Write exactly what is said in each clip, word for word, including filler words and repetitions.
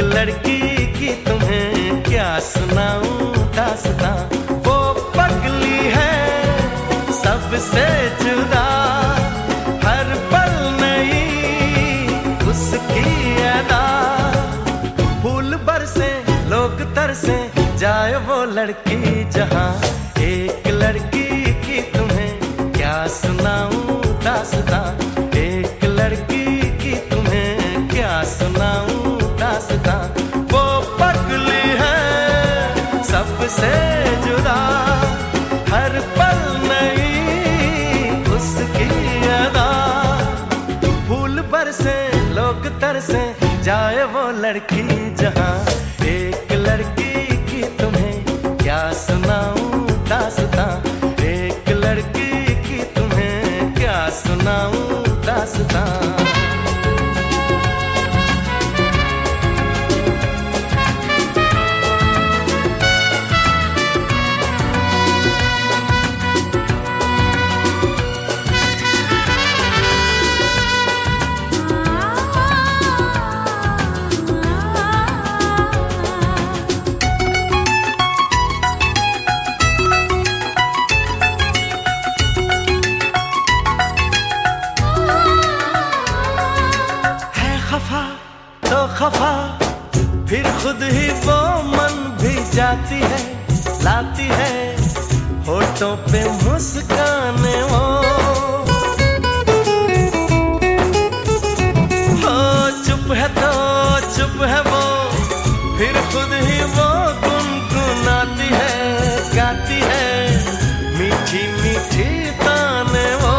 लड़की की तुम्हें क्या सुनाऊं दास्तां। वो पगली है सबसे जुदा, हर पल नई उसकी अदा। फूल बरसे लोग तरसे, जाए वो लड़की जहां। एक लड़की की तुम्हें क्या सुनाऊं दास्तां। एक लड़की की तुम्हें क्या सुनाऊं दास्तां। वो पगली है सबसे जुदा, हर पल नई उसकी अदा। फूल बरसे लोग तरसे, जाए वो लड़की जहां। एक लड़की की तुम्हें क्या सुनाऊं दास्तां। एक लड़की की तुम्हें क्या सुनाऊं दास्तां। तो खफा फिर खुद ही वो मन भी जाती है, लाती है होठों पे मुस्काने वो। हो चुप है तो चुप है वो, फिर खुद ही वो गुनगुनाती है, गाती है मीठी मीठी ताने वो।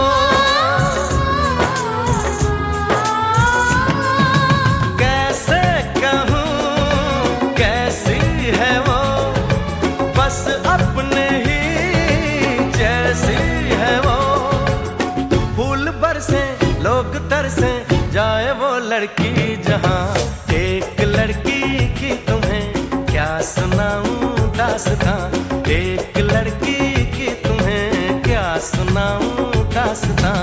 अपने ही जैसी है वो। फूल बरसे लोग तरसे, जाए वो लड़की जहां। एक लड़की की तुम्हें क्या सुनाऊं दास्तां। एक लड़की की तुम्हें क्या सुनाऊं दास्तां।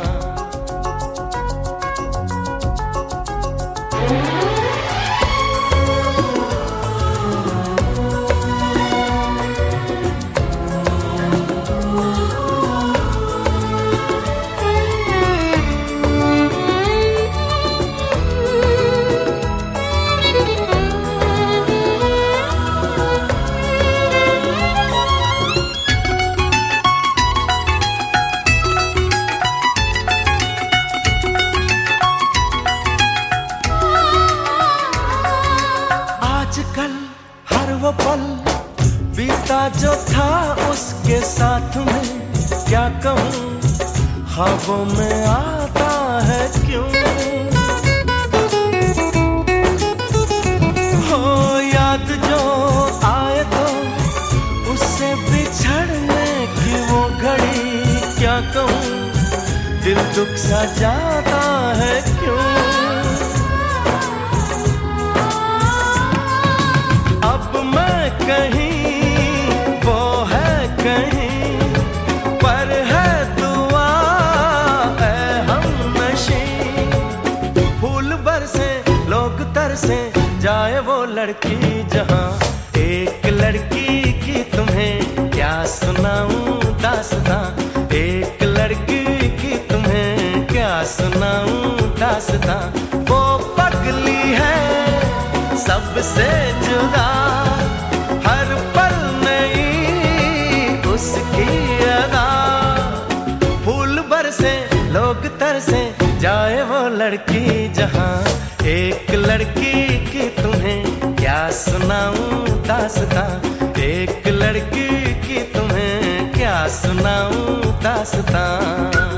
आजकल हर वो पल बीता जो था उसके साथ में, क्या कहूँ ख्वाबों में आता है क्यों। हो याद जो आए तो उससे बिछड़ने की वो घड़ी, क्या कहूँ दिल दुख सा जाता है क्यों। कहीं वो है कहीं पर है दुआ है हमनशी। फूल बरसे लोग तरसे, जाए वो लड़की जहां। एक लड़की की तुम्हें क्या सुनाऊं दास्तां। एक लड़की की तुम्हें क्या सुनाऊं दास्तां। वो पगली है सबसे जुदा, हर पल नई उसकी अदा। फूल बरसे लोग तरसे, जाए वो लड़की जहां। एक लड़की की तुम्हें क्या सुनाऊं दास्तां। एक लड़की की तुम्हें क्या सुनाऊं दास्तां।